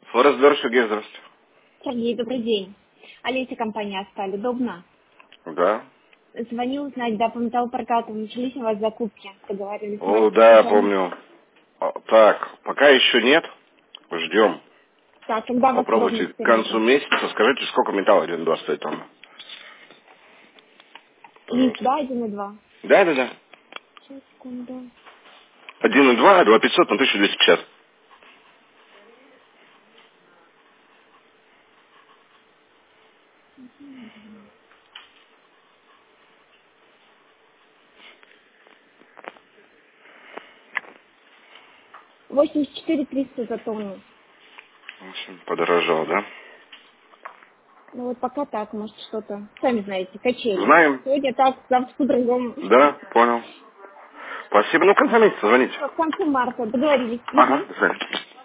Форестдор, Сергей, здравствуйте. Сергей, добрый день. Олеся, компания «Асталь». Удобно? Да. Звоню узнать, да, по металлопрокату начались у вас закупки. Договаривались с О, мастер да, Антоном. помню. Так, пока еще нет. Ждем. Так, когда вас удобно Попробуйте к концу перенабрать? месяца. Скажите, сколько металла 1,2 стоит там? Лист, Пожалуйста. да, 1,2? Да. Сейчас, секунду. 1,2, 2,500 на 1250. Мгм. 84 300 за тонну. В общем, подорожал, да? Ну вот пока так, может что-то. Сами знаете, качели. Знаем. Сегодня так, завтра по-другому. Да, понял. Спасибо. Ну, в конце месяца звоните. В конце марта договорились. Ага, Мгм. до свидания.